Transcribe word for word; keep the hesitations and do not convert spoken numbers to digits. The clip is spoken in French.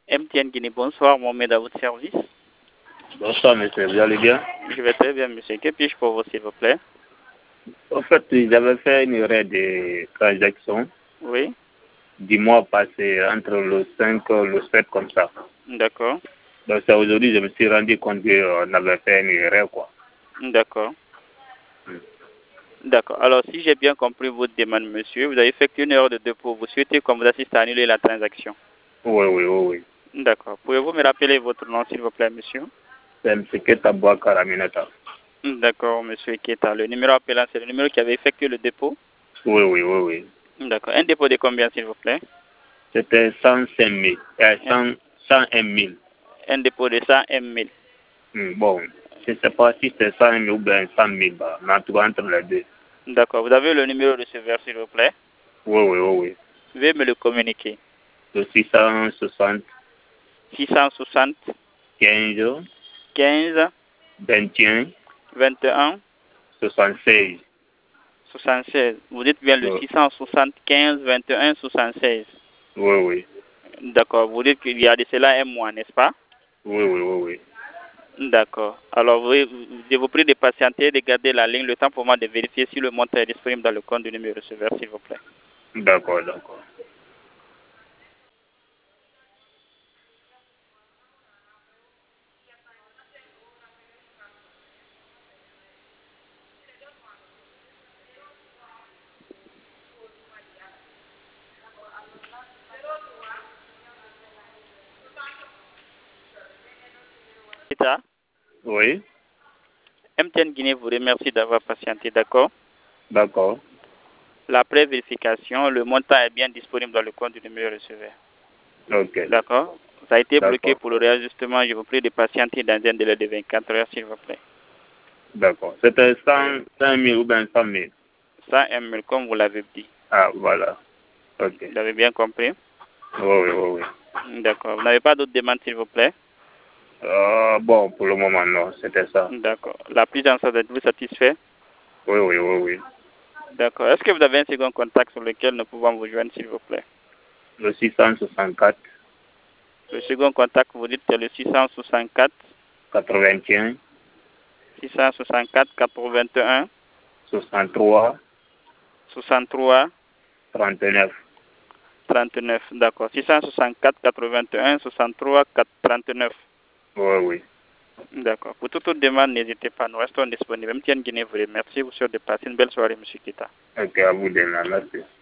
M T N Guinée, bonsoir, Mohamed à votre service. Bonsoir, monsieur, vous allez bien? Je vais très bien, monsieur. Que puis-je pour vous, s'il vous plaît? En fait, j'avais fait une erreur de transaction Oui. du mois passé, entre le cinq et le sept, comme ça. D'accord. Donc, c'est aujourd'hui je me suis rendu compte qu'on avait fait une erreur, quoi. D'accord. Mm. D'accord. Alors, si j'ai bien compris votre demande, monsieur, vous avez effectué une erreur de dépôt. Vous souhaitez qu'on vous assiste à annuler la transaction? Oui, oui, oui, oui. D'accord. Pouvez-vous me rappeler votre nom, s'il vous plaît, monsieur? C'est M. Keta Bouakar Aminata. D'accord, monsieur Keta. Le numéro appelant, c'est le numéro qui avait effectué le dépôt? Oui, oui, oui, oui. D'accord. Un dépôt de combien, s'il vous plaît? C'était cent cinq mille, euh, cent, cent un mille. Un dépôt de cent un mille. Mm, bon, je ne sais pas si c'est cent mille ou bien cent mille, bah, mais en tout cas, entre les deux. D'accord. Vous avez le numéro de receveur, s'il vous plaît? Oui, oui, oui, oui. Veuillez me le communiquer. Le six cent soixante, six cent soixante, quinze, quinze, vingt et un, vingt et un, soixante-seize. soixante-seize. Vous dites bien le Oui, six cent soixante, quinze, vingt et un, soixante-seize. oui, oui. D'accord. Vous dites qu'il y a de cela un mois, n'est-ce pas? Oui, oui, oui, oui. D'accord. Alors, vous, je vous prie de patienter, de garder la ligne le temps pour moi de vérifier si le montant est disponible dans le compte du numéro receveur, s'il vous plaît. D'accord, d'accord. État, Oui, M T N Guinée vous remercie d'avoir patienté, d'accord? d'accord. La pré-vérification, le montant est bien disponible dans le compte du numéro receveur. Ok, D'accord? Ça a été bloqué d'accord. pour le réajustement. Je vous prie de patienter dans un délai de vingt-quatre heures, s'il vous plaît. D'accord. C'était cent, cinq mille ou bien cent mille. cent un mille, comme vous l'avez dit. Ah, voilà. Ok. Vous avez bien compris? Oui, oui, oui, oui. D'accord. Vous n'avez pas d'autres demandes, s'il vous plaît? Euh, bon, pour le moment, non, c'était ça. D'accord. La prise en charge, êtes-vous satisfait? Oui, oui, oui, oui. D'accord. Est-ce que vous avez un second contact sur lequel nous pouvons vous joindre, s'il vous plaît? Le six cent soixante-quatre, Le second contact, vous dites, c'est le six cent soixante-quatre, quatre-vingt-un, six cent soixante-quatre, quatre-vingt-un, soixante-trois, soixante-trois, trente-neuf. trente-neuf. D'accord. six cent soixante-quatre, quatre-vingt-un, soixante-trois, trente-neuf. Oui, oui. D'accord. Pour toute autre demande, n'hésitez pas. Nous restons disponibles. M T N Guinée vous remercie. Vous souhaite de passer une belle soirée, M. Kita. Ok, à vous de même. Merci.